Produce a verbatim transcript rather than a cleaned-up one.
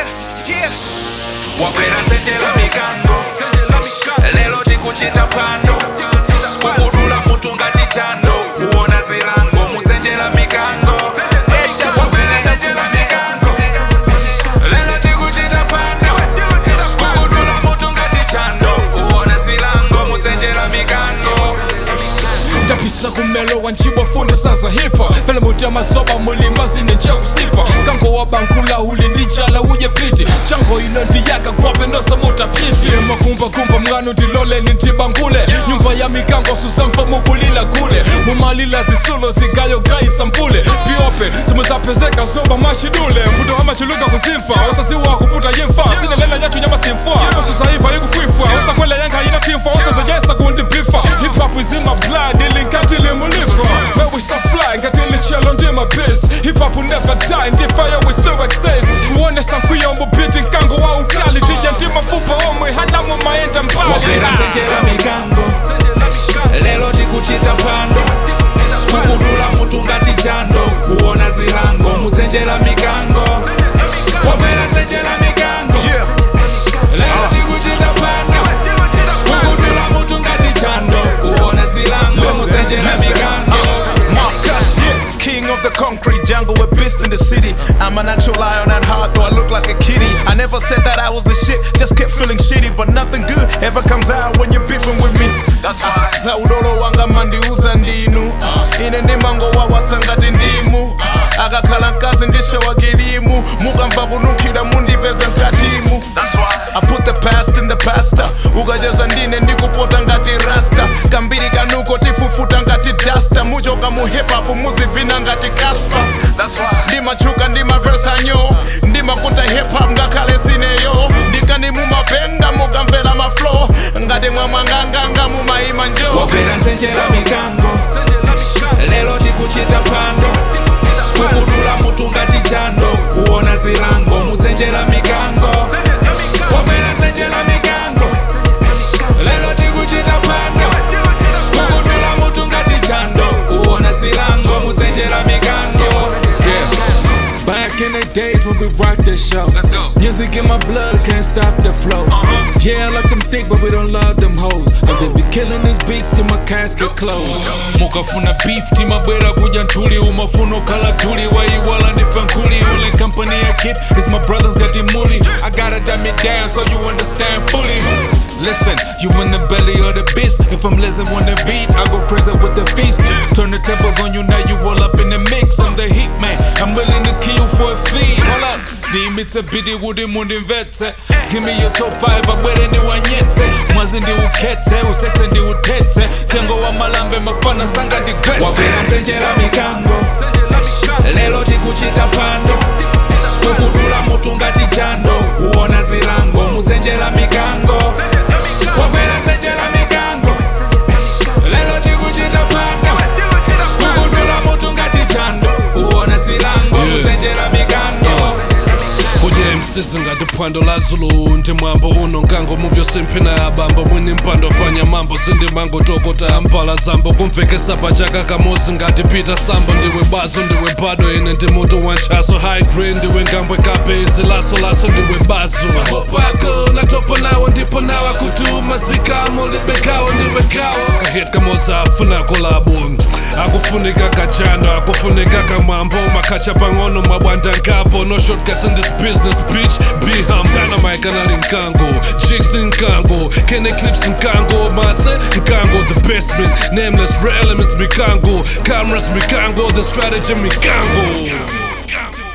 Yeah, yeah. Wapera tenjela mikango lelo tikuchita pando kukudula mutu ngati chando kuona zilango mutsenjela mikango wapera tenjela mikango lelo tikuchita pando kukudula mutu ngati chando kuona zilango mutsenjela mikango ndapisa kumelo wanchibwa funde sasa hipa vele muti amasoba mulima zine nje usipa kango wabankula uli ndichala uje piti chango ino ndiyaka kwape nosa muta piti makumba kumba mngano ndilole nintibangule nyumba ya mikango susamfa mukulila kule mumalila zisulo zigayo gai sampule piope simuzapezeka zoba mashidule mvudo hama chuluka kuzimfa osa siwa kuputa yimfa sine lela yatu nyama simfa osa saiva yikufifa osa kwele yanga ina timfa osa zajesa kundi bifa hip hop is in my blood Nkatili mulifa, where we shall fly Nkatili chelo ndi my best Hip hop will never die, ndi fire will still exist Uone sankuyo mbupiti nkango wa ukali Tija ndi mafupa omwe halamu maenda mbali Wapera tenjela mikango lelo tikuchita pando kukudula mutu ngati chando kuona zilango mutsenjela mikango Wapera tenjela mikango lelo tikuchita pando kukudula mutu ngati chando kuona zilango mutsenjela mikango Marcus, yeah. King of the concrete jungle, we're beast in the city. I'm a natural lion at heart, though I look like a kitty. I never said that I was the shit, just kept feeling shitty. But nothing good ever comes out when you're beefing with me. That's why Saudolo wanga mandi uza ndinu ine ni mango wa wasangati ndimu akakhala nkazi ndisho wakilimu mukamva kununkhira mundipeza nkatimu. That's why I put the past in the pasta ukacheza ndine ndikupota ngati rasta kambiri kanuko tifufuta ngati dasta muchoka mu hip hop muzivina ngati Casper. That's why ndimachuka ndimaversanyo ndimakuta hip hop ngakhale sineyo ndikani mumapenga mukamvera maflow ngati mwamwanganganga mumaima njo wapera ntenjela mikango lelo tikuchita pando kukudula mutu ngati chando kuona zilango mutsenjela mikango wapera ntenjela mikango lelo tikuchita pando kukudula mutu ngati chando kuona zilango mutsenjela mikango. Back in the days when we rocked the show. Let's go. Music in my blood, can't stop the flow. Uh-huh. Yeah, I like them thick, but we don't love them hoes. And they be killing these beats till my casket closed. Mukafuna beef, tima bwera kuja ntuli umafuno kala tuli waiwala nifankuli ule company I keep is my brothers got the muli. I gotta dumb it down so you understand fully. Listen, you in the belly of the beast. If I'm listening on the beat, I go crazy with the feast. Turn the tables on you, now you all up in the mix. I'm the heat man, I'm willing to kill you for a fee. Hold up, nimitse bidi wudi mundi mvetse. Give me your top five, abwere ni wanyete. Mwazi ndi ukete, usexe ndi utete. Tengo wa malambe mapana sanga ndi kwete. Wapera ntenjela mikango lelo tikuchita pando kukudula mutu ngati chando kuona zilango mutsenjela mikango. Wapera ntenjela mikango lelo tikuchita pando kukudula mutu ngati chando kuona zilango mutsenjela mikango. Kuje msisi ngati phwando la Zulu ndi mwambo uno nkango muvyo simphina ya bambo mwini mpando fanya mambo sindi mango tokota ampala zambo kumvekesa pachaka kamosi ngati Peter Sambo ndiwe bazo ndiwe bado ine ndi mutu wanchaso high grade ndiwe ngambwe kapezi laso laso ndiwe bazo mahopako natopa nawo ndipo nawa kutuma zikamo libekawo ndiwe kawo kahit kamosa afuna kolabo akufunika kachando akufunika kamambo makacha pangono mabwanda nkapo no shortcuts in this business bitch be hum dynamite kanali nkango jigs nkango kene clips nkango matse nkango the best man nameless real elements mikango cameras mikango the strategy mikango.